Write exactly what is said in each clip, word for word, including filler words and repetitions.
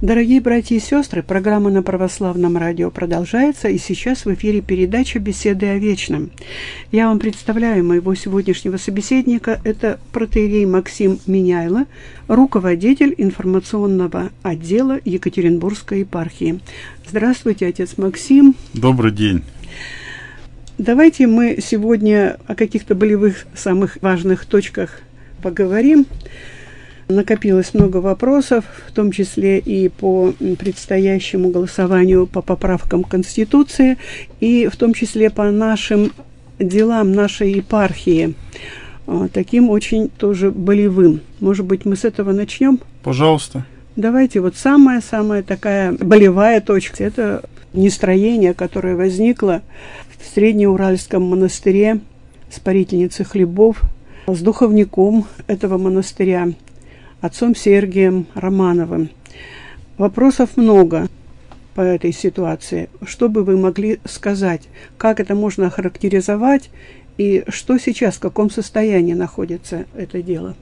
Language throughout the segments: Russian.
Дорогие братья и сестры, программа на Православном радио продолжается, и сейчас в эфире передача «Беседы о вечном». Я вам представляю моего сегодняшнего собеседника. Это протоиерей Максим Меняйло, руководитель информационного отдела Екатеринбургской епархии. Здравствуйте, отец Максим. Добрый день. Давайте мы сегодня о каких-то болевых, самых важных точках поговорим. Накопилось много вопросов, в том числе и по предстоящему голосованию по поправкам Конституции, и в том числе по нашим делам нашей епархии, таким очень тоже болевым. Может быть, мы с этого начнем? Пожалуйста. Давайте, вот самая-самая такая болевая точка – это нестроение, которое возникло в Среднеуральском монастыре Спарительницы хлебов с духовником этого монастыря, отцом Сергием Романовым. Вопросов много по этой ситуации. Что бы вы могли сказать? Как это можно охарактеризовать? И что сейчас, в каком состоянии находится это дело?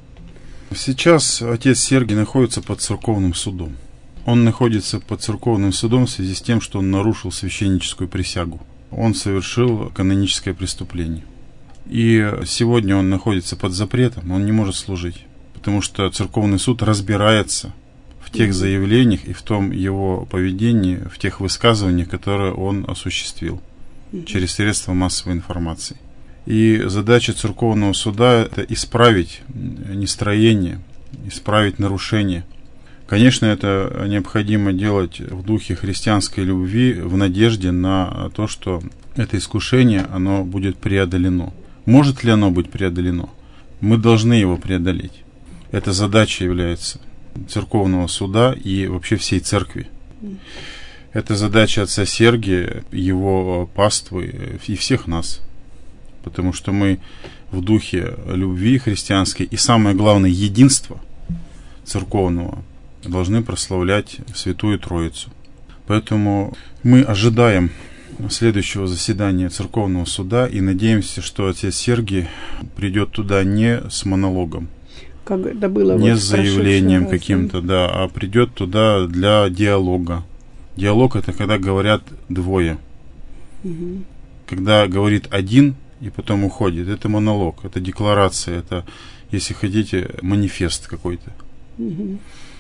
Сейчас отец Сергий находится под церковным судом. Он находится под церковным судом в связи с тем, что он нарушил священническую присягу. Он совершил каноническое преступление. И сегодня он находится под запретом, он не может служить. Потому что церковный суд разбирается в тех заявлениях и в том его поведении, в тех высказываниях, которые он осуществил через средства массовой информации. И задача церковного суда – это исправить нестроение, исправить нарушение. Конечно, это необходимо делать в духе христианской любви, в надежде на то, что это искушение, оно будет преодолено. Может ли оно быть преодолено? Мы должны его преодолеть. Эта задача является церковного суда и вообще всей церкви. Это задача отца Сергия, его паствы и всех нас. Потому что мы в духе любви христианской и, самое главное, единства церковного должны прославлять Святую Троицу. Поэтому мы ожидаем следующего заседания церковного суда и надеемся, что отец Сергий придет туда не с монологом, как это было не вот с заявлением каким-то, да, а придет туда для диалога. Диалог — это когда говорят двое. Угу. Когда говорит один и потом уходит, это монолог, это декларация, это, если хотите, манифест какой-то. Угу.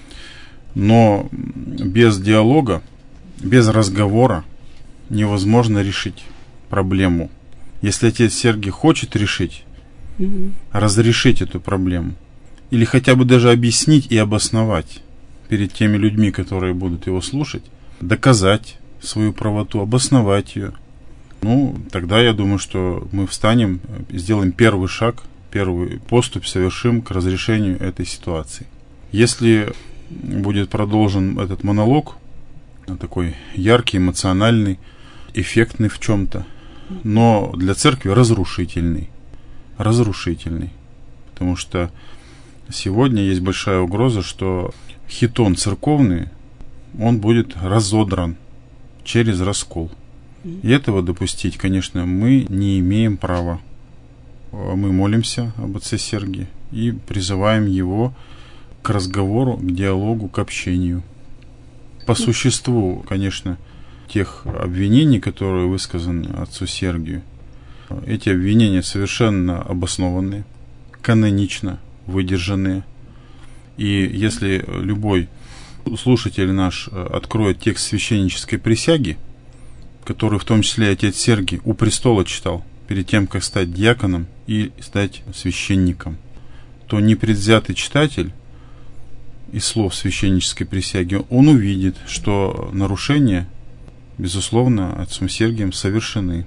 Но без диалога, без разговора невозможно решить проблему. Если отец Сергий хочет решить, угу. разрешить эту проблему, или хотя бы даже объяснить и обосновать перед теми людьми, которые будут его слушать, доказать свою правоту, обосновать ее, ну, тогда я думаю, что мы встанем, сделаем первый шаг, первый поступь совершим к разрешению этой ситуации. Если будет продолжен этот монолог, такой яркий, эмоциональный, эффектный в чем-то, но для церкви разрушительный. Разрушительный. Потому что сегодня есть большая угроза, что хитон церковный, он будет разодран через раскол. И этого допустить, конечно, мы не имеем права. Мы молимся об отце Сергии и призываем его к разговору, к диалогу, к общению. По существу, конечно, тех обвинений, которые высказаны отцу Сергию, эти обвинения совершенно обоснованные, канонично выдержанные. И если любой слушатель наш откроет текст священнической присяги, который в том числе отец Сергий у престола читал перед тем, как стать диаконом и стать священником, то непредвзятый читатель из слов священнической присяги, он увидит, что нарушения, безусловно, отцом Сергием совершены.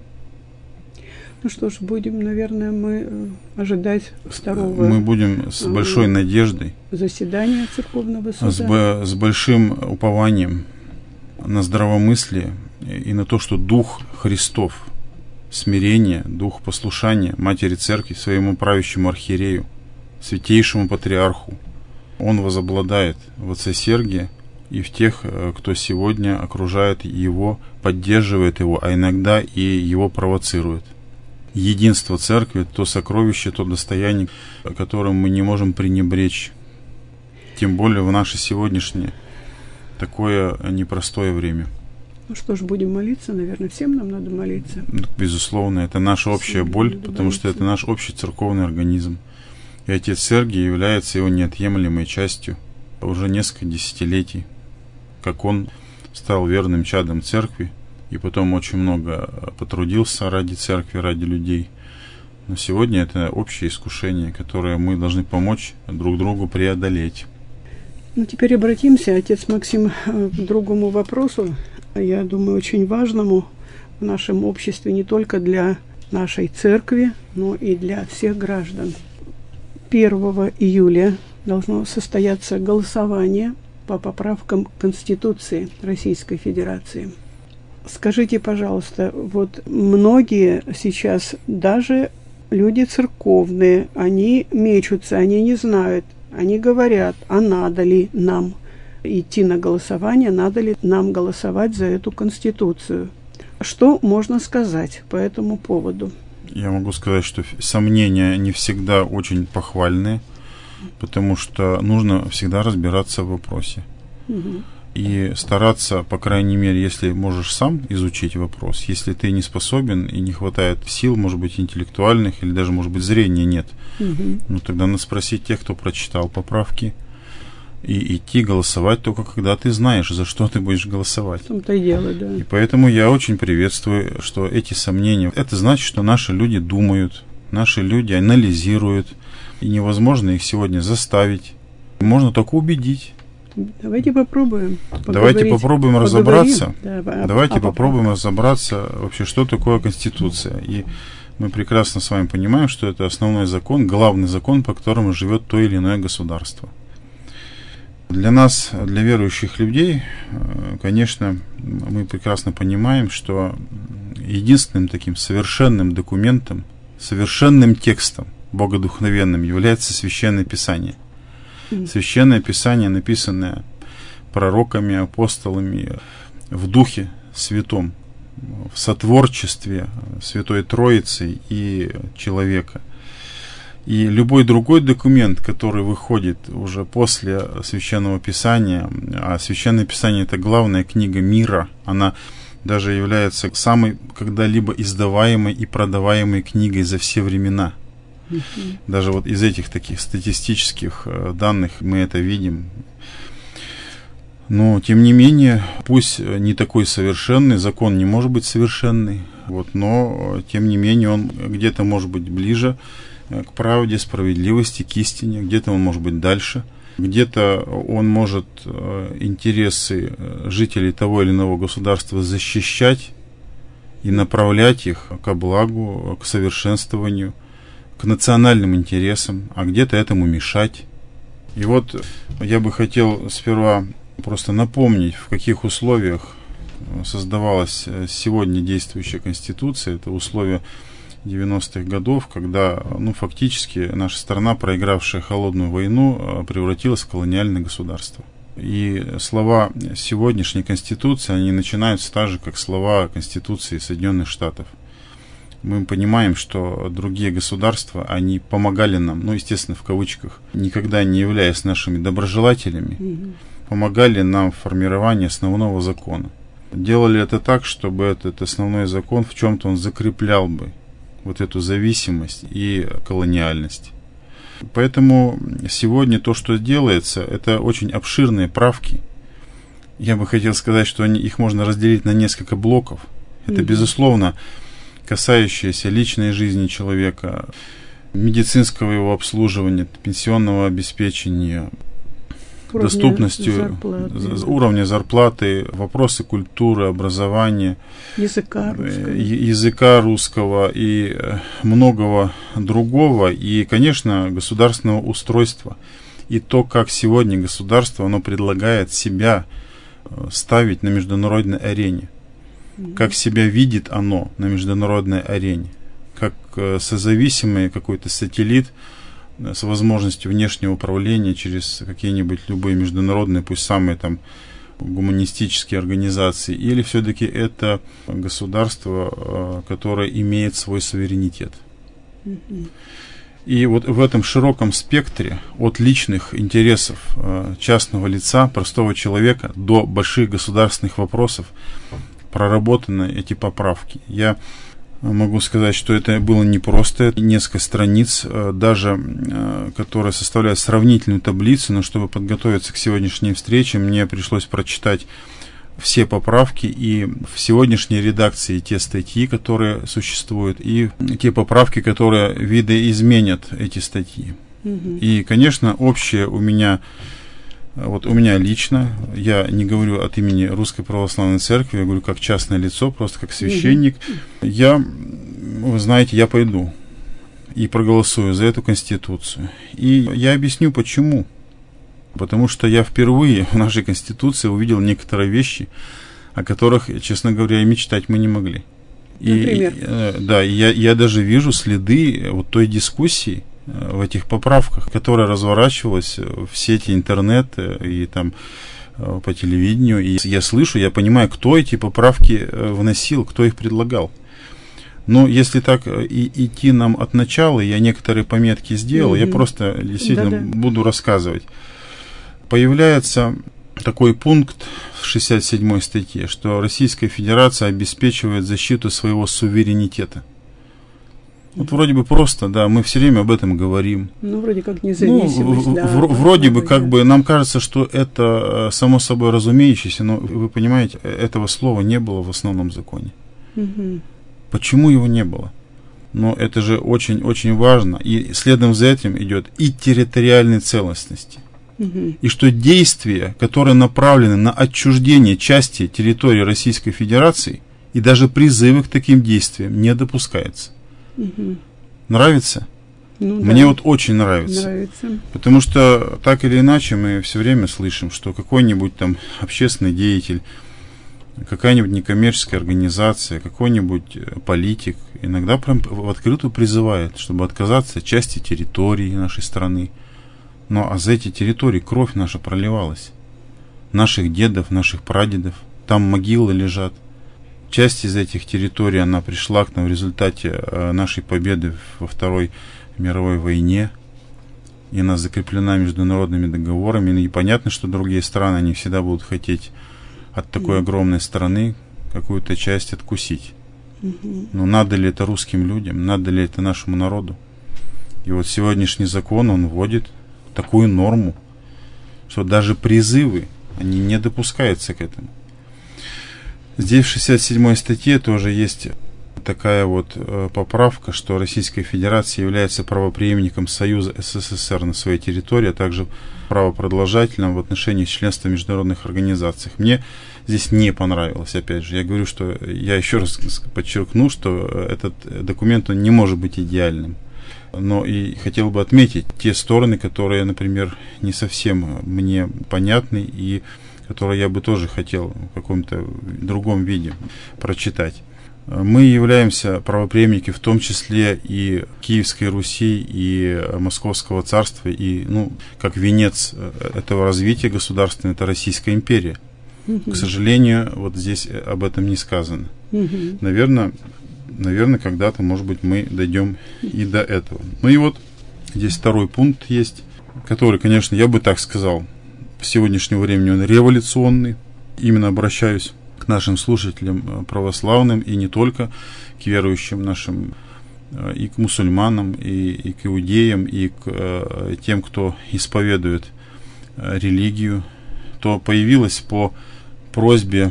Ну что ж, будем, наверное, мы ожидать второго... Мы будем с большой надеждой. Заседания церковного суда. С, б, с большим упованием на здравомыслие и на то, что Дух Христов, смирение, Дух послушания Матери Церкви, своему правящему архиерею, святейшему патриарху, он возобладает в отце Сергия и в тех, кто сегодня окружает его, поддерживает его, а иногда и его провоцирует. Единство церкви – то сокровище, то достояние, которым мы не можем пренебречь. Тем более в наше сегодняшнее такое непростое время. Ну что ж, будем молиться, наверное, всем нам надо молиться. Безусловно, это наша общая всем боль, потому молиться. Что это наш общий церковный организм. И отец Сергий является его неотъемлемой частью уже несколько десятилетий, как он стал верным чадом церкви, и потом очень много потрудился ради церкви, ради людей. Но сегодня это общее искушение, которое мы должны помочь друг другу преодолеть. Ну, теперь обратимся, отец Максим, к другому вопросу, я думаю, очень важному в нашем обществе, не только для нашей церкви, но и для всех граждан. первого июля должно состояться голосование по поправкам Конституции Российской Федерации. Скажите, пожалуйста, вот многие сейчас, даже люди церковные, они мечутся, они не знают, они говорят, а надо ли нам идти на голосование, надо ли нам голосовать за эту Конституцию. Что можно сказать по этому поводу? Я могу сказать, что сомнения не всегда очень похвальные, потому что нужно всегда разбираться в вопросе. Угу. И стараться, по крайней мере, если можешь сам изучить вопрос, если ты не способен и не хватает сил, может быть, интеллектуальных, или даже, может быть, зрения нет, угу. ну тогда надо спросить тех, кто прочитал поправки, и идти голосовать только когда ты знаешь, за что ты будешь голосовать. В том-то и дело, да. И поэтому я очень приветствую, что эти сомнения, это значит, что наши люди думают, наши люди анализируют, и невозможно их сегодня заставить. Можно только убедить. Давайте попробуем. Давайте попробуем разобраться. Да, Давайте а попробуем разобраться вообще, что такое Конституция. И мы прекрасно с вами понимаем, что это основной закон, главный закон, по которому живет то или иное государство. Для нас, для верующих людей, конечно, мы прекрасно понимаем, что единственным таким совершенным документом, совершенным текстом, богодухновенным, является Священное Писание. Священное Писание, написанное пророками, апостолами в Духе Святом, в сотворчестве Святой Троицы и человека. И любой другой документ, который выходит уже после Священного Писания, а Священное Писание — это главная книга мира, она даже является самой когда-либо издаваемой и продаваемой книгой за все времена. Uh-huh. Даже вот из этих таких статистических данных мы это видим. Но, тем не менее, пусть не такой совершенный, закон не может быть совершенный, вот, но, тем не менее, он где-то может быть ближе к правде, справедливости, к истине, где-то он может быть дальше, где-то он может интересы жителей того или иного государства защищать и направлять их ко благу, к совершенствованию, к национальным интересам, а где-то этому мешать. И вот я бы хотел сперва просто напомнить, в каких условиях создавалась сегодня действующая Конституция. Это условия девяностых годов, когда, ну, фактически наша страна, проигравшая холодную войну, превратилась в колониальное государство. И слова сегодняшней Конституции, они начинаются так же, как слова Конституции Соединенных Штатов. Мы понимаем, что другие государства, они помогали нам, ну, естественно, в кавычках, никогда не являясь нашими доброжелателями, mm-hmm. помогали нам в формировании основного закона. Делали это так, чтобы этот основной закон в чем-то он закреплял бы вот эту зависимость и колониальность. Поэтому сегодня то, что делается, это очень обширные правки. Я бы хотел сказать, что они, их можно разделить на несколько блоков. Это, mm-hmm. безусловно, касающиеся личной жизни человека, медицинского его обслуживания, пенсионного обеспечения, уровня доступностью зарплаты. уровня зарплаты, вопросы культуры, образования, языка русского. языка русского и многого другого, и, конечно, государственного устройства. И то, как сегодня государство, оно предлагает себя ставить на международной арене. Как себя видит оно на международной арене, как созависимый какой-то сателлит с возможностью внешнего управления через какие-нибудь любые международные, пусть самые там гуманистические организации, или все-таки это государство, которое имеет свой суверенитет. И вот в этом широком спектре от личных интересов частного лица, простого человека, до больших государственных вопросов проработаны эти поправки. Я могу сказать, что это было непросто, несколько страниц, даже которые составляют сравнительную таблицу, но чтобы подготовиться к сегодняшней встрече, мне пришлось прочитать все поправки и в сегодняшней редакции те статьи, которые существуют, и те поправки, которые видоизменят эти статьи. Угу. И, конечно, общее у меня, вот у меня лично, я не говорю от имени Русской Православной Церкви, я говорю как частное лицо, просто как священник, угу. я, вы знаете, я пойду и проголосую за эту Конституцию. И я объясню, почему. Потому что я впервые в нашей Конституции увидел некоторые вещи, о которых, честно говоря, и мечтать мы не могли. Например? И, э, да, и я, я даже вижу следы вот той дискуссии э, в этих поправках, которая разворачивалась в сети интернет э, и там э, по телевидению. И я слышу, я понимаю, кто эти поправки э, вносил, кто их предлагал. Но если так и идти нам от начала, я некоторые пометки сделал, mm-hmm. я просто действительно Да-да. буду рассказывать. Появляется такой пункт в шестьдесят седьмой статье, что Российская Федерация обеспечивает защиту своего суверенитета. Вот вроде бы просто, да, мы все время об этом говорим. Ну, вроде как независимость, ну, да. В, вроде бы как бы нам кажется, что это само собой разумеющееся, но вы понимаете, этого слова не было в основном законе. Угу. Почему его не было? Но это же очень-очень важно. И следом за этим идет и территориальной целостности. Угу. И что действия, которые направлены на отчуждение части территории Российской Федерации, и даже призывы к таким действиям не допускаются. Угу. Нравится? Ну, Мне да. вот очень нравится. Нравится. Потому что так или иначе мы все время слышим, что какой-нибудь там общественный деятель, какая-нибудь некоммерческая организация, какой-нибудь политик иногда прям в открытую призывает, чтобы отказаться от части территории нашей страны. Но а за эти территории кровь наша проливалась. Наших дедов, наших прадедов. Там могилы лежат. Часть из этих территорий, она пришла к нам в результате нашей победы во Второй мировой войне. И она закреплена международными договорами. И понятно, что другие страны, они всегда будут хотеть от такой огромной страны какую-то часть откусить. Но надо ли это русским людям? Надо ли это нашему народу? И вот сегодняшний закон, он вводит такую норму, что даже призывы, они не допускаются к этому. Здесь в шестьдесят седьмой статье тоже есть такая вот э, поправка, что Российская Федерация является правопреемником Союза СССР на своей территории, а также правопродолжателем в отношении членства в международных организациях. Мне здесь не понравилось, опять же. Я говорю, что я еще раз подчеркну, что этот документ, он не может быть идеальным. Но и хотел бы отметить те стороны, которые, например, не совсем мне понятны и которые я бы тоже хотел в каком-то другом виде прочитать. Мы являемся правопреемниками в том числе и Киевской Руси, и Московского царства, и, ну, как венец этого развития государственного, это Российская империя. Угу. К сожалению, вот здесь об этом не сказано. Угу. Наверное, наверное, когда-то, может быть, мы дойдем и до этого. Ну и вот здесь второй пункт есть, который, конечно, я бы так сказал, в сегодняшнего времени он революционный. Именно обращаюсь к нашим слушателям православным и не только, к верующим нашим, и к мусульманам, и, и к иудеям, и к э, тем, кто исповедует э, религию, то появилась по просьбе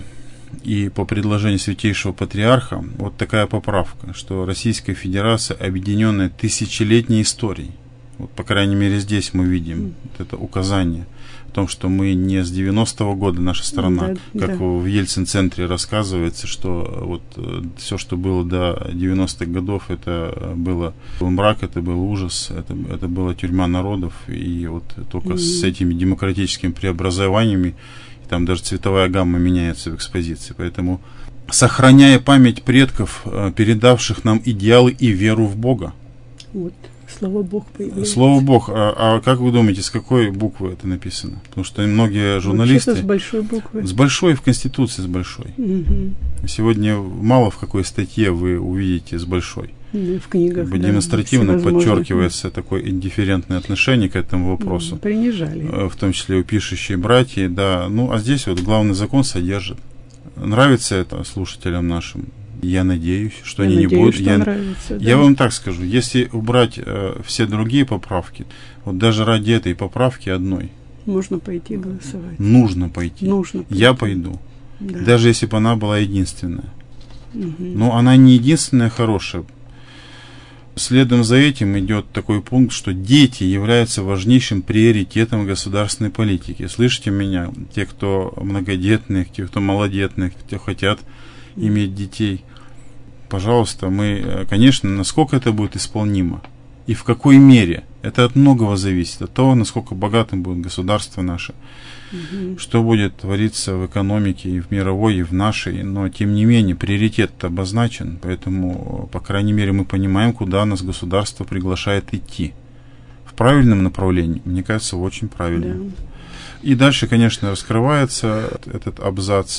и по предложению Святейшего Патриарха вот такая поправка, что Российская Федерация, объединенная тысячелетней историей, вот, по крайней мере, здесь мы видим вот это указание о том, что мы не с девяностого года наша страна, да, как да. в Ельцин-центре рассказывается, что вот все, что было до девяностых годов, это было был мрак, это был ужас, это, это была тюрьма народов, и вот только mm-hmm. с этими демократическими преобразованиями там даже цветовая гамма меняется в экспозиции. Поэтому, сохраняя память предков, передавших нам идеалы и веру в Бога. Вот, слово Бог появляется. Слово Бог. А, а как вы думаете, с какой буквы это написано? Потому что многие журналисты... Вообще-то с большой буквы. С большой, в Конституции с большой. Угу. Сегодня мало в какой статье вы увидите с большой. В книгах, да, демонстративно подчеркивается такое индифферентное отношение к этому вопросу. Принижали. В том числе у пишущей братья, да. Ну, а здесь вот главный закон содержит. Нравится это слушателям нашим? Я надеюсь, что я они надеюсь, не будут. Что я, нравится, да. я вам так скажу, если убрать э, все другие поправки, вот даже ради этой поправки одной. Можно пойти голосовать. Нужно пойти. Нужно пойти. Я пойду. Да. Даже если бы она была единственная. Угу. Но она не единственная хорошая. Следом за этим идет такой пункт, что дети являются важнейшим приоритетом государственной политики. Слышите меня? Те, кто многодетных, те, кто малодетных, те, хотят иметь детей. Пожалуйста, мы, конечно, насколько это будет исполнимо и в какой мере. Это от многого зависит. От того, насколько богатым будет государство наше. Угу. Что будет твориться в экономике и в мировой, и в нашей. Но, тем не менее, приоритет обозначен. Поэтому, по крайней мере, мы понимаем, куда нас государство приглашает идти. В правильном направлении, мне кажется, очень правильном. Да. И дальше, конечно, раскрывается этот абзац.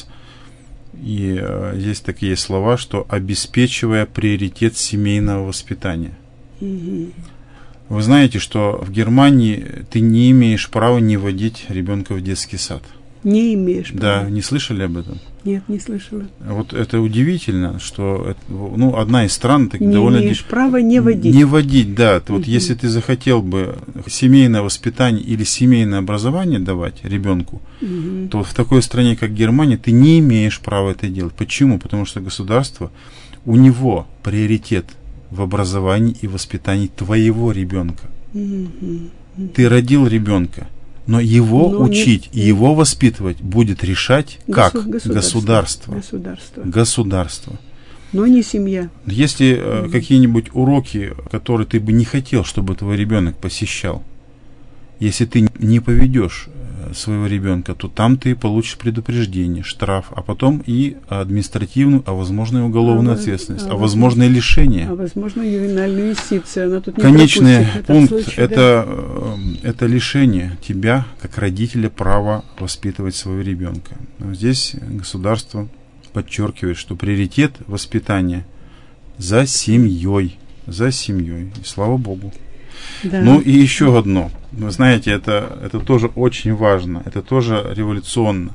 И э, здесь такие слова, что обеспечивая приоритет семейного воспитания. Угу. Вы знаете, что в Германии ты не имеешь права не водить ребенка в детский сад. Не имеешь права? Да, не слышали об этом? Нет, не слышала. Вот это удивительно, что это, ну, одна из стран так не довольно... Не имеешь права не водить. Не водить, да. Вот угу. Если ты захотел бы семейное воспитание или семейное образование давать ребенку, угу. то в такой стране, как Германия, ты не имеешь права это делать. Почему? Потому что государство, у него приоритет в образовании и воспитании твоего ребенка. Mm-hmm. Ты родил ребенка, но его но учить не... и его воспитывать будет решать как? Государство. Государство. Государство. Государство. Но не семья. Если mm-hmm. э, какие-нибудь уроки, которые ты бы не хотел, чтобы твой ребенок посещал, если ты не поведешь своего ребенка, то там ты получишь предупреждение, штраф, а потом и административную, а возможно и уголовную а ответственность, а, а возможно и лишение. А возможно ювенальную юстицию. Она тут не Конечный пункт случай, это, да? это лишение тебя, как родителя, права воспитывать своего ребенка. Здесь государство подчеркивает, что приоритет воспитания за семьей, за семьей. И слава Богу. Да. Ну и еще одно. Вы знаете, это, это тоже очень важно, это тоже революционно.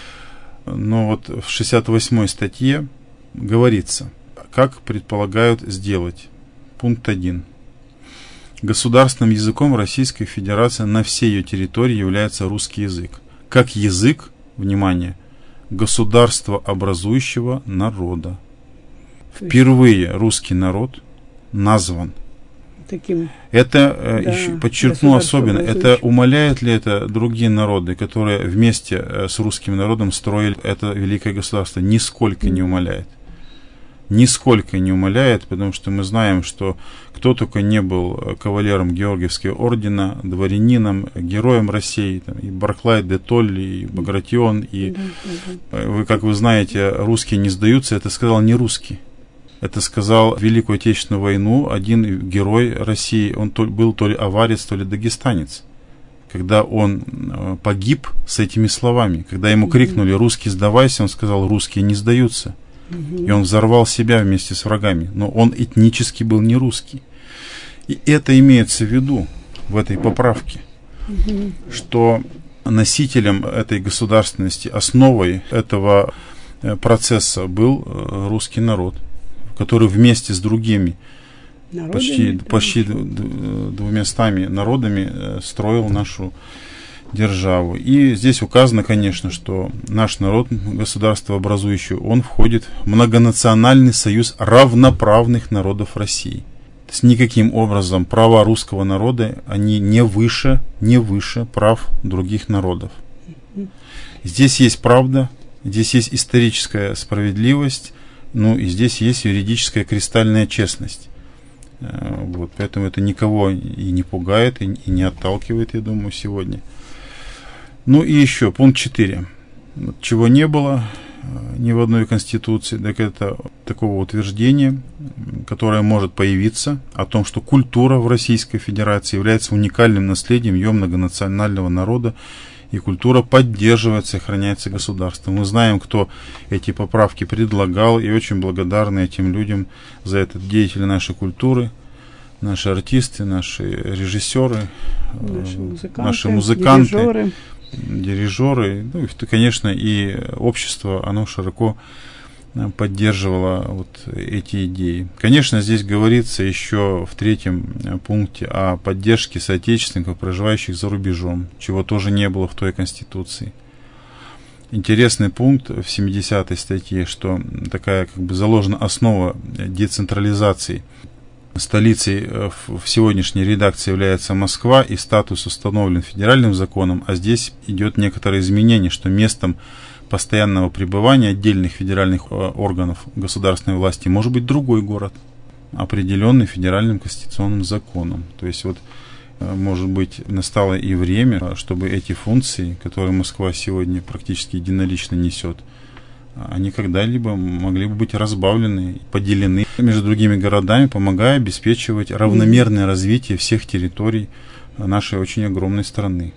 Но вот в шестьдесят восьмой статье говорится, как предполагают сделать. Пункт один. Государственным языком Российской Федерации на всей ее территории является русский язык. Как язык, внимание, государствообразующего народа. Впервые русский народ назван. Таким, это, да, еще подчеркну особенно, это умаляет ли это другие народы, которые вместе с русским народом строили это великое государство? Нисколько mm. не умаляет. Нисколько не умаляет, потому что мы знаем, что кто только не был кавалером Георгиевского ордена, дворянином, героем России, там, и Барклай де Толли, и Багратион, и, да, да, да. Вы, как вы знаете, русские не сдаются, это сказал не русский. Это сказал в Великую Отечественную войну один герой России, он то, был то ли аварец, то ли дагестанец. Когда он э, погиб с этими словами, когда ему крикнули «Русский, сдавайся», он сказал «Русские не сдаются». И он взорвал себя вместе с врагами, но он этнически был не русский. И это имеется в виду в этой поправке, что носителем этой государственности, основой этого процесса был русский народ, который вместе с другими народами, почти, почти двумястами народами строил нашу державу. И здесь указано, конечно, что наш народ, государство образующее, он входит в многонациональный союз равноправных народов России. То есть никаким образом права русского народа, они не выше, не выше прав других народов. Здесь есть правда, здесь есть историческая справедливость, ну и здесь есть юридическая кристальная честность. Вот, поэтому это никого и не пугает, и не отталкивает, я думаю, сегодня. Ну и еще, пункт четыре. Чего не было ни в одной конституции, так это такого утверждения, которое может появиться, о том, что культура в Российской Федерации является уникальным наследием ее многонационального народа и культура поддерживается и охраняется государством. Мы знаем, кто эти поправки предлагал, и очень благодарны этим людям за это. Деятели нашей культуры, наши артисты, наши режиссеры, наши музыканты, наши музыканты дирижеры. дирижеры, ну и, конечно, и общество, оно широко поддерживало вот эти идеи. Конечно, здесь говорится еще в третьем пункте о поддержке соотечественников, проживающих за рубежом, чего тоже не было в той Конституции. Интересный пункт в семидесятой статье, что такая как бы заложена основа децентрализации. Столицей в сегодняшней редакции является Москва, и статус установлен федеральным законом, а здесь идет некоторое изменение, что местом постоянного пребывания отдельных федеральных органов государственной власти может быть другой город, определенный федеральным конституционным законом. То есть вот, может быть, настало и время, чтобы эти функции, которые Москва сегодня практически единолично несет, они когда-либо могли бы быть разбавлены, поделены между другими городами, помогая обеспечивать равномерное развитие всех территорий нашей очень огромной страны.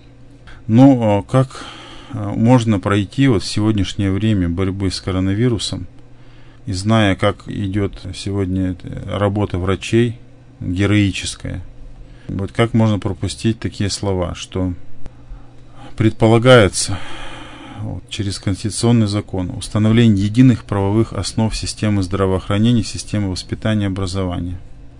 Но как можно пройти вот в сегодняшнее время борьбы с коронавирусом, и зная, как идет сегодня работа врачей, героическая, вот как можно пропустить такие слова, что предполагается вот, через конституционный закон установление единых правовых основ системы здравоохранения, системы воспитания и образования.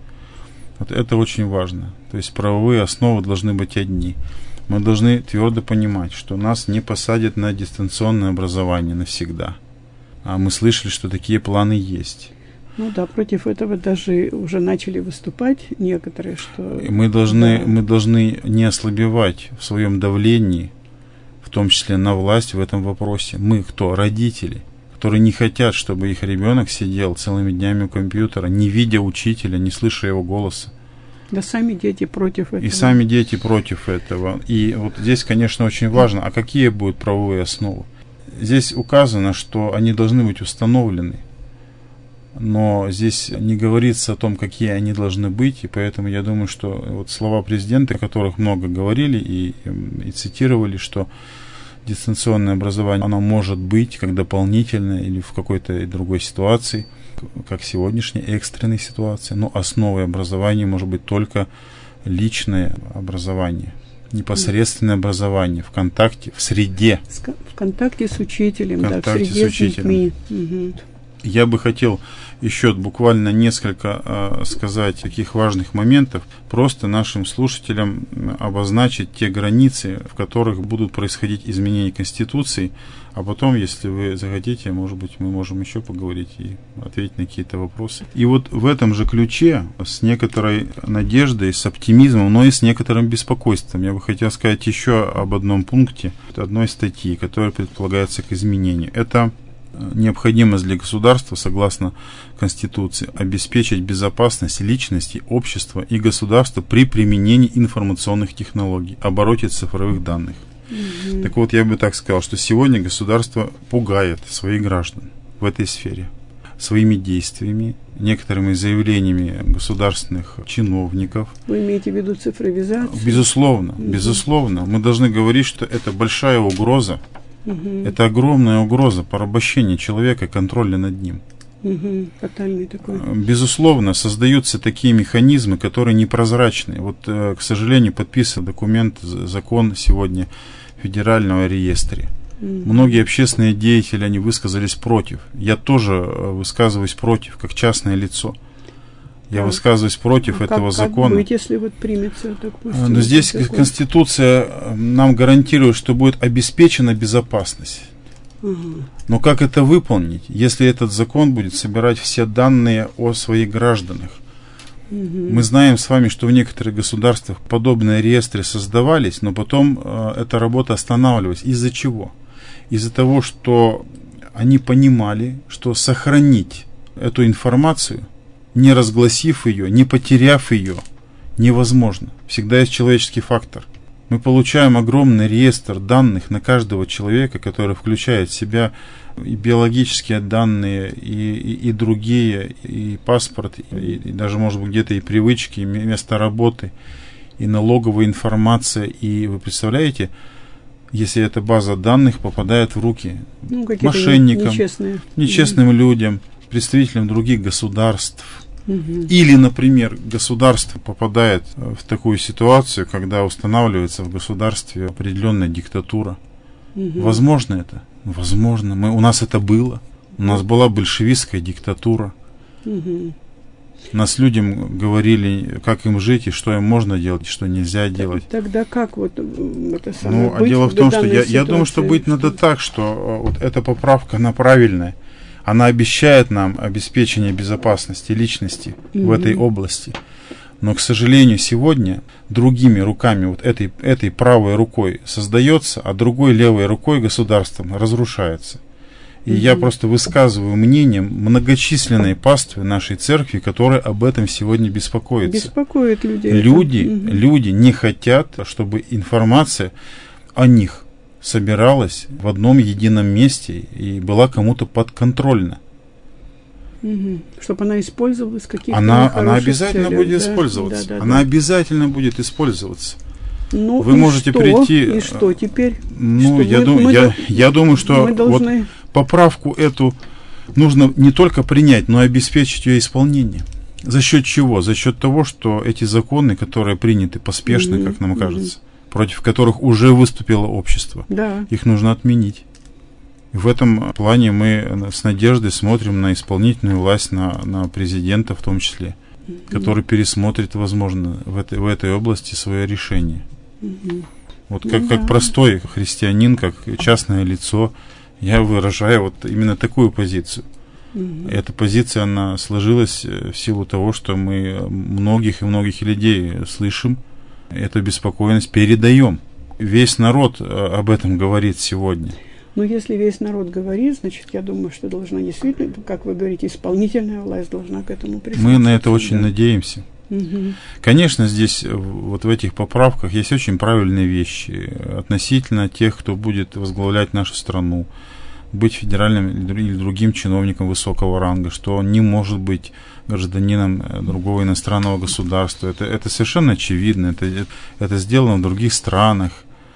Вот это очень важно. То есть правовые основы должны быть одни. Мы должны твердо понимать, что нас не посадят на дистанционное образование навсегда. А мы слышали, что такие планы есть. Ну да, против этого даже уже начали выступать некоторые, что... Мы должны, да. мы должны не ослабевать в своем давлении, в том числе на власть в этом вопросе. Мы кто? Родители, которые не хотят, чтобы их ребенок сидел целыми днями у компьютера, не видя учителя, не слыша его голоса. Да сами дети против этого. И сами дети против этого. И вот здесь, конечно, очень важно, а какие будут правовые основы? Здесь указано, что они должны быть установлены. Но здесь не говорится о том, какие они должны быть, и поэтому я думаю, что вот слова президента, о которых много говорили и, и цитировали, что дистанционное образование, оно может быть как дополнительное или в какой-то другой ситуации, как сегодняшней экстренной ситуации, но основой образования может быть только личное образование, непосредственное образование в контакте, в среде. В контакте с учителем, в контакте да, в среде с учителем. с детьми. Угу. Я бы хотел еще буквально несколько э, сказать таких важных моментов, просто нашим слушателям обозначить те границы, в которых будут происходить изменения Конституции, а потом, если вы захотите, может быть, мы можем еще поговорить и ответить на какие-то вопросы. И вот в этом же ключе, с некоторой надеждой, с оптимизмом, но и с некоторым беспокойством, я бы хотел сказать еще об одном пункте, одной статьи, которая предполагается к изменению. Это необходимость для государства, согласно Конституции, обеспечить безопасность личности, общества и государства при применении информационных технологий, обороте цифровых данных. Mm-hmm. Так вот, я бы так сказал, что сегодня государство пугает своих граждан в этой сфере своими действиями, некоторыми заявлениями государственных чиновников. Вы имеете в виду цифровизацию? Безусловно, mm-hmm. безусловно. Мы должны говорить, что это большая угроза. Угу. Это огромная угроза порабощения человека и контроля над ним. Угу. Фатальный такой. Безусловно, создаются такие механизмы, которые непрозрачны. Вот, к сожалению, подписан документ, закон сегодня федерального реестре. Угу. Многие общественные деятели, они высказались против. Я тоже высказываюсь против, как частное лицо. Я да. высказываюсь против а этого как, закона. Как быть, если вот примется, допустим, но здесь закон? Конституция нам гарантирует, что будет обеспечена безопасность. Угу. Но как это выполнить, если этот закон будет собирать все данные о своих гражданах? Угу. Мы знаем с вами, что в некоторых государствах подобные реестры создавались, но потом э, эта работа останавливалась. Из-за чего? Из-за того, что они понимали, что сохранить эту информацию, не разгласив ее, не потеряв ее, невозможно. Всегда есть человеческий фактор. Мы получаем огромный реестр данных на каждого человека, который включает в себя и биологические данные, и, и, и другие, и паспорт, и, и даже, может быть, где-то и привычки, и место работы, и налоговая информация. И вы представляете, если эта база данных попадает в руки ну, мошенникам, нечестные. нечестным mm-hmm. людям, представителям других государств. Mm-hmm. Или, например, государство попадает в такую ситуацию, когда устанавливается в государстве определенная диктатура. Mm-hmm. Возможно это? Возможно. Мы, у нас это было. У нас была большевистская диктатура. Mm-hmm. Нас людям говорили, как им жить, и что им можно делать, и что нельзя делать. Тогда как вот это самое? Ну, а дело в том, что я, я думаю, что быть надо так, что вот эта поправка, она правильная. Она обещает нам обеспечение безопасности личности mm-hmm. в этой области. Но, к сожалению, сегодня другими руками, вот этой, этой правой рукой создается, а другой левой рукой государством разрушается. И mm-hmm. я просто высказываю мнение многочисленной паствы нашей церкви, которые об этом сегодня беспокоятся. Беспокоит людей. Люди, mm-hmm. люди не хотят, чтобы информация о них собиралась в одном едином месте и была кому-то подконтрольна. Mm-hmm. Чтобы она использовалась в каких-то она, она обязательно целях, будет да? использоваться. Да, да, она да. обязательно будет использоваться. Ну, Вы можете что? прийти. И что теперь? Ну, что я, мы, дум, мы, я, я думаю, что должны... вот поправку эту нужно не только принять, но и обеспечить ее исполнение. За счет чего? За счет того, что эти законы, которые приняты поспешно, mm-hmm. как нам кажется, mm-hmm. против которых уже выступило общество, да. их нужно отменить. И в этом плане мы с надеждой смотрим на исполнительную власть, на, на президента в том числе, mm-hmm. который пересмотрит, возможно, в этой, в этой области свое решение. Mm-hmm. Вот как, mm-hmm. как простой христианин, как частное лицо, я выражаю вот именно такую позицию. Mm-hmm. Эта позиция, она сложилась в силу того, что мы многих и многих людей слышим, эту беспокойность передаем. Весь народ об этом говорит сегодня. Но если весь народ говорит, значит, я думаю, что должна действительно, как вы говорите, исполнительная власть должна к этому присоединиться. Мы на это очень да. надеемся. Угу. Конечно, здесь вот в этих поправках есть очень правильные вещи относительно тех, кто будет возглавлять нашу страну, быть федеральным или другим чиновником высокого ранга, что он не может быть гражданином другого иностранного государства. Это, это совершенно очевидно, это, это сделано в других странах.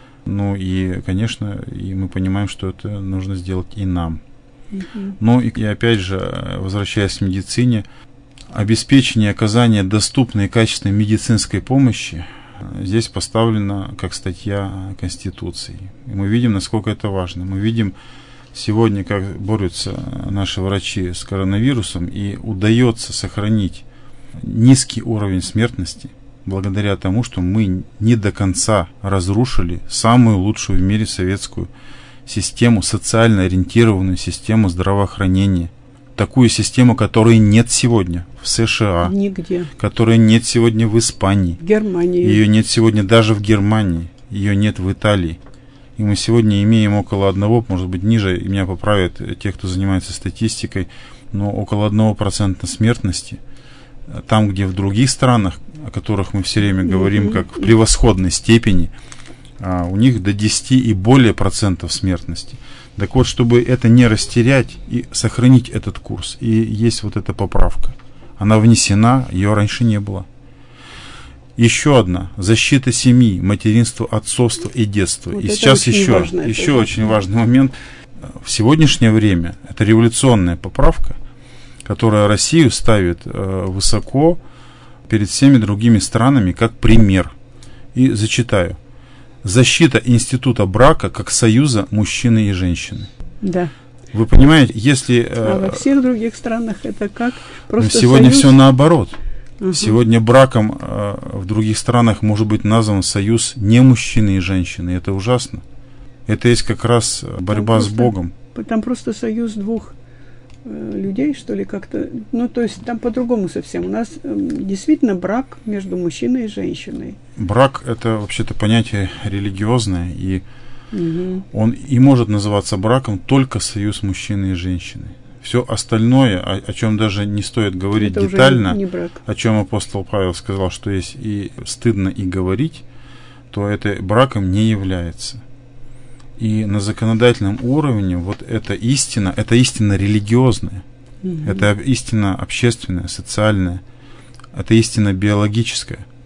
Ну и, конечно, и мы понимаем, что это нужно сделать и нам. Uh-huh. Ну и, и опять же, возвращаясь к медицине, обеспечение оказания доступной и качественной медицинской помощи здесь поставлено как статья Конституции. И мы видим, насколько это важно. Мы видим сегодня, как борются наши врачи с коронавирусом, и удается сохранить низкий уровень смертности благодаря тому, что мы не до конца разрушили самую лучшую в мире советскую систему, социально ориентированную систему здравоохранения. Такую систему, которой нет сегодня в США. Нигде. Которой нет сегодня в Испании. В Германии. Ее нет сегодня даже в Германии. Ее нет в Италии. И мы сегодня имеем около одного, может быть, ниже, и меня поправят те, кто занимается статистикой, но около одного процента смертности. Там, где в других странах, о которых мы все время говорим, mm-hmm. как в превосходной степени, а у них до десяти и более процентов смертности. Так вот, чтобы это не растерять и сохранить этот курс, и есть вот эта поправка. Она внесена, ее раньше не было. Еще одна. Защита семьи, материнства, отцовства и детства. Вот и сейчас еще, важно, еще очень важный момент. В сегодняшнее время это революционная поправка, которая Россию ставит э, высоко перед всеми другими странами как пример. И зачитаю. Защита института брака как союза мужчины и женщины. Да. Вы понимаете, если... Э, а во всех других странах это как? Просто сегодня союз? все наоборот. Угу. Сегодня браком э, в других странах может быть назван союз не мужчины и женщины. Это ужасно. Это есть как раз борьба там с просто, Богом. Там просто союз двух э, людей, что ли, как-то. Ну, то есть там по-другому совсем. У нас э, действительно брак между мужчиной и женщиной. Брак — это вообще-то понятие религиозное, и угу. он и может называться браком только союз мужчины и женщины. Все остальное, о, о чем даже не стоит говорить это детально, не, не брак. О чем апостол Павел сказал, что есть и стыдно и говорить, то это браком не является. И на законодательном уровне вот эта истина, это истина религиозная, угу. это истина общественная, социальная, это истина биологическая.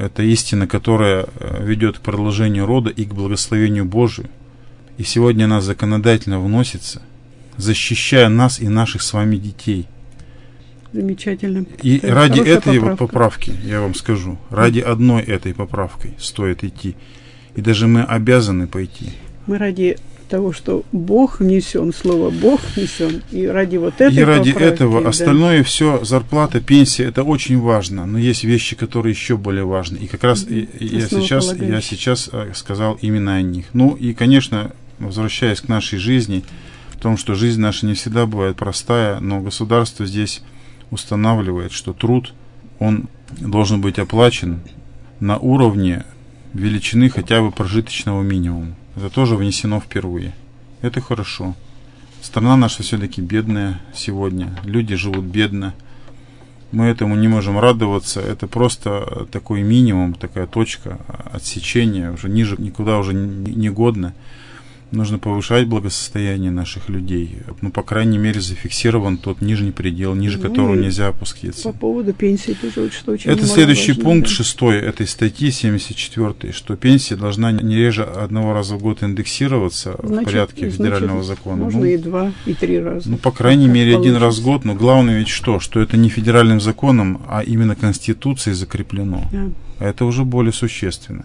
это истина, которая ведет к продолжению рода и к благословению Божию. И сегодня она законодательно вносится, защищая нас и наших с вами детей. Замечательно. И это ради этой поправка. вот поправки, я вам скажу, ради одной этой поправкой стоит идти. И даже мы обязаны пойти. Мы ради того, что Бог внесен, слово Бог внесен, и ради вот этой И ради поправки, этого да. остальное все, зарплата, пенсия, это очень важно. Но есть вещи, которые еще более важны. И как раз и, и я, сейчас, я сейчас сказал именно о них. Ну и, конечно, возвращаясь к нашей жизни, в том, что жизнь наша не всегда бывает простая, но государство здесь устанавливает, что труд, он должен быть оплачен на уровне величины хотя бы прожиточного минимума. Это тоже внесено впервые. Это хорошо. Страна наша все-таки бедная сегодня. Люди живут бедно. Мы этому не можем радоваться. Это просто такой минимум, такая точка отсечения. Уже ниже никуда уже не годно. Нужно повышать благосостояние наших людей. Ну, по крайней мере, зафиксирован тот нижний предел, ниже ну, которого нельзя опуститься. По поводу пенсии тоже что очень Это следующий важно, пункт, да? шестой этой статьи, семьдесят четвёртый, что пенсия должна не реже одного раза в год индексироваться значит, в порядке федерального значит, закона. Можно ну, и два, и три раза. Ну, по крайней как мере, получится. один раз в год. Но главное ведь что? Что это не федеральным законом, а именно Конституцией закреплено. Да. Это уже более существенно.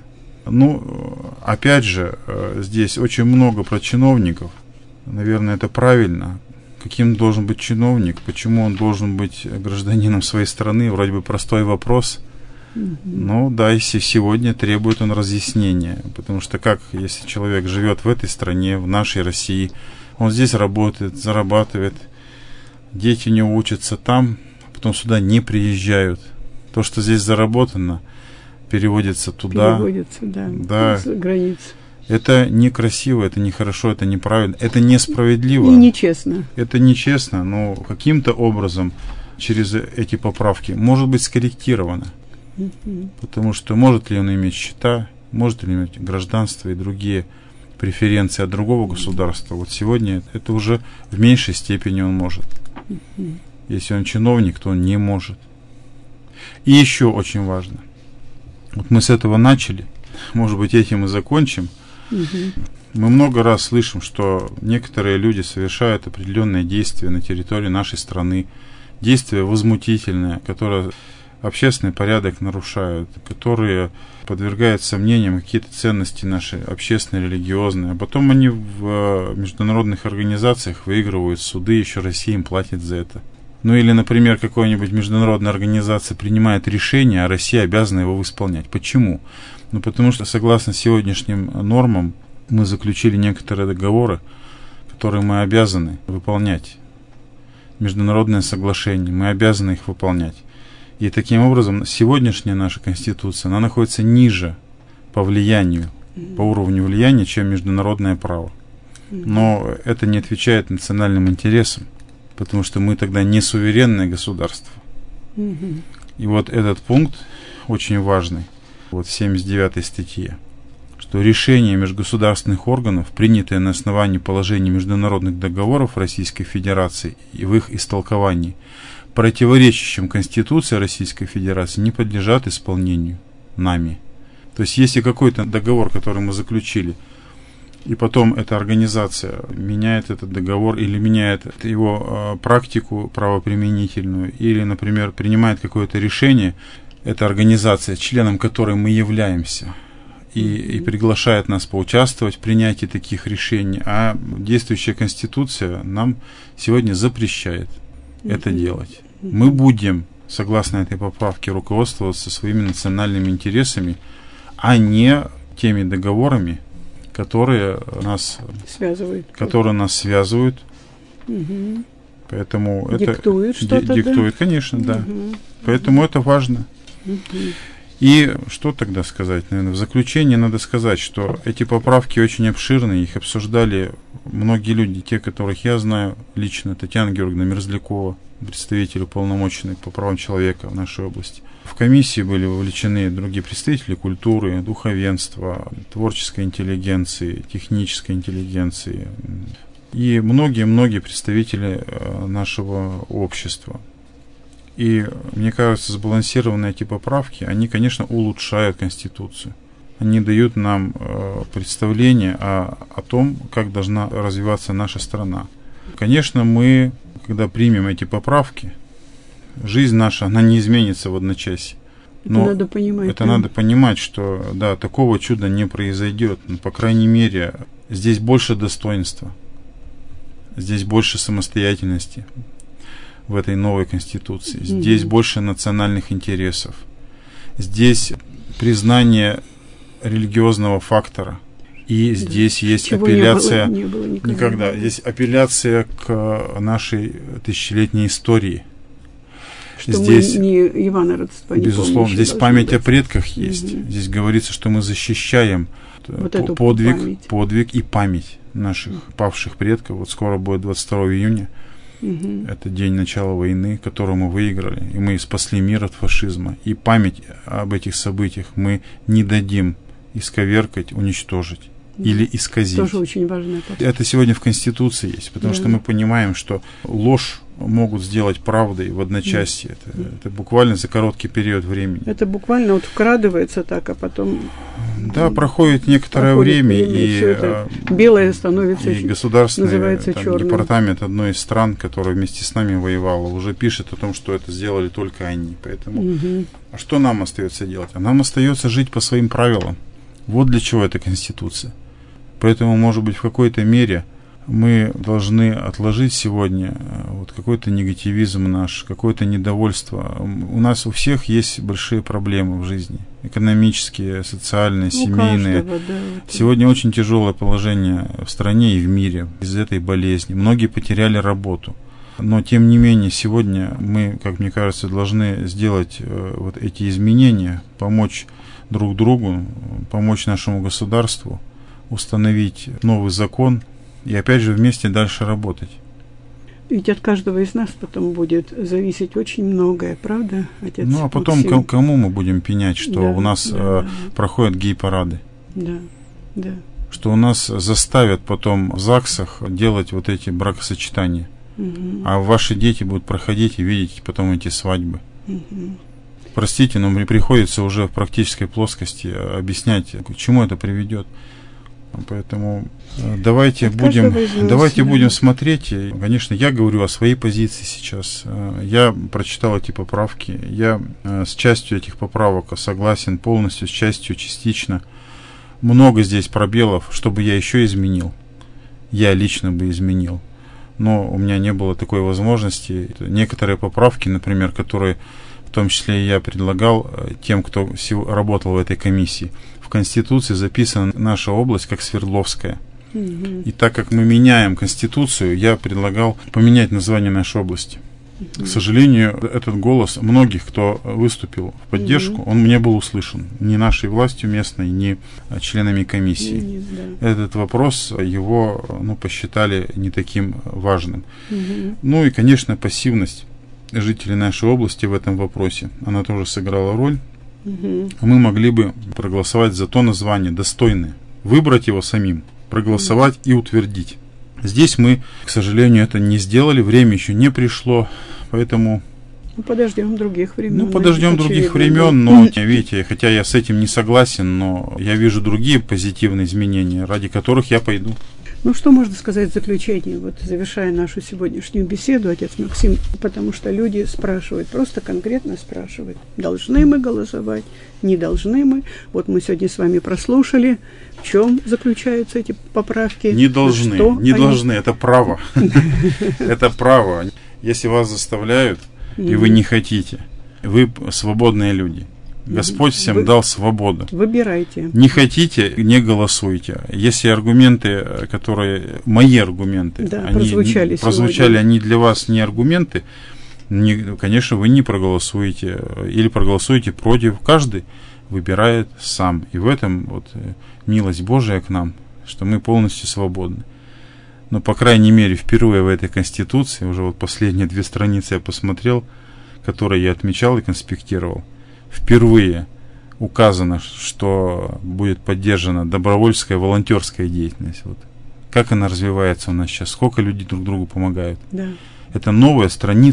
Ну, опять же, здесь очень много про чиновников. Наверное, это правильно. Каким должен быть чиновник? Почему он должен быть гражданином своей страны? Вроде бы простой вопрос. Mm-hmm. Ну, да, если сегодня требует он разъяснения. Потому что как, если человек живет в этой стране, в нашей России, он здесь работает, зарабатывает, дети у него учатся там, потом сюда не приезжают. То, что здесь заработано, переводится туда. Переводится, да, да. за границу. Это некрасиво, это нехорошо, это неправильно, это несправедливо. И нечестно. Это нечестно, но каким-то образом через эти поправки может быть скорректировано. Mm-hmm. Потому что может ли он иметь счета, может ли иметь гражданство и другие преференции от другого государства. Вот сегодня это уже в меньшей степени он может. Mm-hmm. Если он чиновник, то он не может. И еще очень важно. Вот мы с этого начали, может быть, этим и закончим. Угу. Мы много раз слышим, что некоторые люди совершают определенные действия на территории нашей страны, действия возмутительные, которые общественный порядок нарушают, которые подвергают сомнениям какие-то ценности наши общественные, религиозные, а потом они в международных организациях выигрывают суды, еще Россия им платит за это. Ну или, например, какая-нибудь международная организация принимает решение, а Россия обязана его исполнять. Почему? Ну потому что, согласно сегодняшним нормам, мы заключили некоторые договоры, которые мы обязаны выполнять. Международные соглашения, мы обязаны их выполнять. И таким образом, сегодняшняя наша Конституция, она находится ниже по влиянию, по уровню влияния, чем международное право. Но это не отвечает национальным интересам. Потому что мы тогда не суверенное государство. Mm-hmm. И вот этот пункт очень важный, вот в семьдесят девятой статье, что решения межгосударственных органов, принятые на основании положений международных договоров Российской Федерации и в их истолковании, противоречащим Конституции Российской Федерации, не подлежат исполнению нами. То есть, если какой-то договор, который мы заключили, и потом эта организация меняет этот договор или меняет его э, практику правоприменительную, или, например, принимает какое-то решение, эта организация, членом которой мы являемся, и, и приглашает нас поучаствовать в принятии таких решений, а действующая Конституция нам сегодня запрещает mm-hmm. это делать. Mm-hmm. Мы будем, согласно этой поправке, руководствоваться своими национальными интересами, а не теми договорами, которые нас связывают, которые нас связывают. Угу. Поэтому диктует это что-то, ди- диктует, да? конечно, да. Угу. Поэтому это важно. Угу. И что тогда сказать? Наверное, в заключение надо сказать, что эти поправки очень обширные, их обсуждали многие люди, те, которых я знаю лично, Татьяна Георгиевна Мерзлякова, представитель уполномоченный по правам человека в нашей области. В комиссии были вовлечены другие представители культуры, духовенства, творческой интеллигенции, технической интеллигенции и многие-многие представители нашего общества. И, мне кажется, сбалансированные эти поправки, они, конечно, улучшают Конституцию. Они дают нам э, представление о, о том, как должна развиваться наша страна. Конечно, мы, когда примем эти поправки, жизнь наша, она не изменится в одночасье. Но это надо понимать. Это да? надо понимать, что да, такого чуда не произойдет. Но, по крайней мере, здесь больше достоинства, здесь больше самостоятельности в этой новой Конституции. Здесь mm-hmm. больше национальных интересов. Здесь признание религиозного фактора. И да. здесь есть Чего апелляция, не было, не было никогда. никогда. Здесь апелляция к нашей тысячелетней истории. Что здесь, мы не иванородство, не безусловно, здесь память быть. О предках есть. Mm-hmm. Здесь говорится, что мы защищаем вот по- подвиг, память. подвиг и память наших mm-hmm. павших предков. Вот скоро будет двадцать второго июня. Mm-hmm. Это день начала войны, которую мы выиграли. И мы спасли мир от фашизма. И память об этих событиях мы не дадим исковеркать, уничтожить. Или исказить. Тоже очень важно. Это сегодня в Конституции есть, потому да. что мы понимаем, что ложь могут сделать правдой в одночасье. Да. Это, это буквально за короткий период времени. Это буквально вот вкрадывается так, а потом... Да, проходит некоторое проходит время, время, и, это белое становится, и государственный там, черным. департамент одной из стран, которая вместе с нами воевала, уже пишет о том, что это сделали только они. Поэтому, угу. а что нам остается делать? А нам остается жить по своим правилам. Вот для чего эта Конституция. Поэтому, может быть, в какой-то мере мы должны отложить сегодня вот какой-то негативизм наш, какое-то недовольство. У нас у всех есть большие проблемы в жизни. Экономические, социальные, ну, семейные. Каждого, да, сегодня очень тяжелое положение в стране и в мире из-за этой болезни. Многие потеряли работу. Но, тем не менее, сегодня мы, как мне кажется, должны сделать вот эти изменения, помочь друг другу, помочь нашему государству, установить новый закон и опять же вместе дальше работать. Ведь от каждого из нас потом будет зависеть очень многое, правда, отец? Ну, а потом к- кому мы будем пенять, что да, у нас да, э, да. проходят гей-парады? Да, да. Что у нас заставят потом в ЗАГСах делать вот эти бракосочетания, угу. а ваши дети будут проходить и видеть потом эти свадьбы. Угу. Простите, но мне приходится уже в практической плоскости объяснять, к чему это приведет. Поэтому давайте, будем, давайте да. будем смотреть. Конечно, я говорю о своей позиции сейчас. Я прочитал эти поправки. Я с частью этих поправок согласен полностью, с частью частично. Много здесь пробелов, чтобы я еще изменил. Я лично бы изменил. Но у меня не было такой возможности. Некоторые поправки, например, которые в том числе я предлагал тем, кто работал в этой комиссии. В Конституции записана наша область как Свердловская. Mm-hmm. И так как мы меняем Конституцию, я предлагал поменять название нашей области. Mm-hmm. К сожалению, этот голос многих, кто выступил в поддержку, mm-hmm. он не был услышан. Ни нашей властью местной, ни членами комиссии. Mm-hmm. Этот вопрос его ну, посчитали не таким важным. Mm-hmm. Ну и, конечно, пассивность жителей нашей области в этом вопросе, она тоже сыграла роль. Угу. Мы могли бы проголосовать за то название достойное, выбрать его самим, проголосовать угу. и утвердить. Здесь мы, к сожалению, это не сделали, время еще не пришло, поэтому... Ну, подождем других времен. Ну, подождем других времен, но, видите, хотя я с этим не согласен, но я вижу другие позитивные изменения, ради которых я пойду. Ну, что можно сказать в заключение, вот завершая нашу сегодняшнюю беседу, отец Максим, потому что люди спрашивают, просто конкретно спрашивают, должны мы голосовать, не должны мы. Вот мы сегодня с вами прослушали, в чем заключаются эти поправки. Не должны, не должны, это право. Это право. Если вас заставляют, и вы не хотите, вы свободные люди. Господь всем Вы, дал свободу. Выбирайте. Не хотите, не голосуйте. Если аргументы, которые мои аргументы, да, они прозвучали, прозвучали они для вас не аргументы, не, конечно, вы не проголосуете или проголосуете против. Каждый выбирает сам. И в этом вот милость Божия к нам, что мы полностью свободны. Но, по крайней мере, впервые в этой Конституции, уже вот последние две страницы я посмотрел, которые я отмечал и конспектировал, впервые указано, что будет поддержана добровольческая волонтерская деятельность. Вот. Как она развивается у нас сейчас, сколько людей друг другу помогают. Да. Это новая страница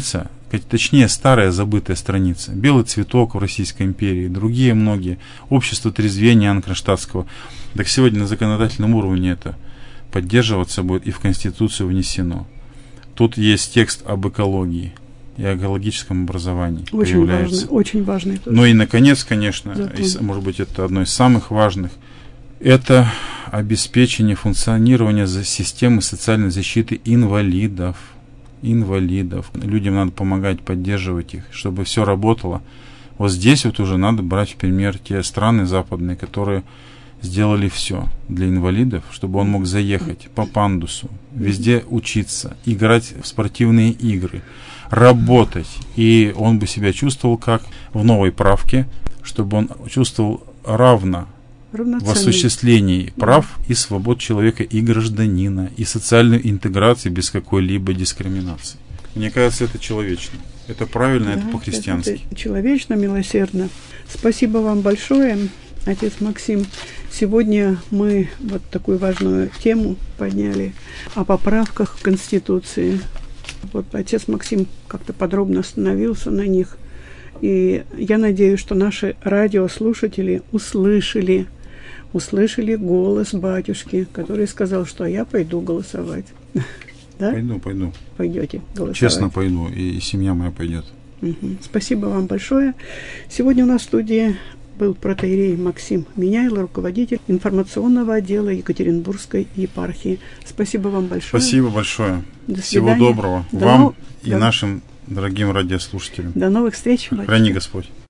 точнее старая забытая страница. Белый цветок в Российской империи, другие многие. Общество трезвения Иоанна Кронштадтского. Так сегодня на законодательном уровне это поддерживаться будет и в Конституцию внесено. Тут есть текст об экологии и экологическом образовании. Очень появляется. важный, очень важный. Тоже. Ну и, наконец, конечно, Закон. может быть, это одно из самых важных, это обеспечение функционирования системы социальной защиты инвалидов. Инвалидов. Людям надо помогать, поддерживать их, чтобы все работало. Вот здесь вот уже надо брать в пример те страны западные, которые сделали все для инвалидов, чтобы он мог заехать по пандусу, везде учиться, играть в спортивные игры, работать. И он бы себя чувствовал как в новой правке, чтобы он чувствовал равно в осуществлении прав и свобод человека и гражданина, и социальной интеграции без какой-либо дискриминации. Мне кажется, это человечно. Это правильно, да, это по-христиански. Это человечно, милосердно. Спасибо вам большое, отец Максим. Сегодня мы вот такую важную тему подняли о поправках в Конституции. Вот отец Максим как-то подробно остановился на них. И я надеюсь, что наши радиослушатели услышали, услышали голос батюшки, который сказал, что я пойду голосовать. Да? Пойду, пойду. Пойдете голосовать. Честно пойду, и семья моя пойдет. Угу. Спасибо вам большое. Сегодня у нас в студии был протоиерей Максим Меняйло, руководитель информационного отдела Екатеринбургской епархии. Спасибо вам большое. Спасибо большое. До Всего свидания. доброго До вам нов... и до... нашим дорогим радиослушателям. До новых встреч. Храни Господь.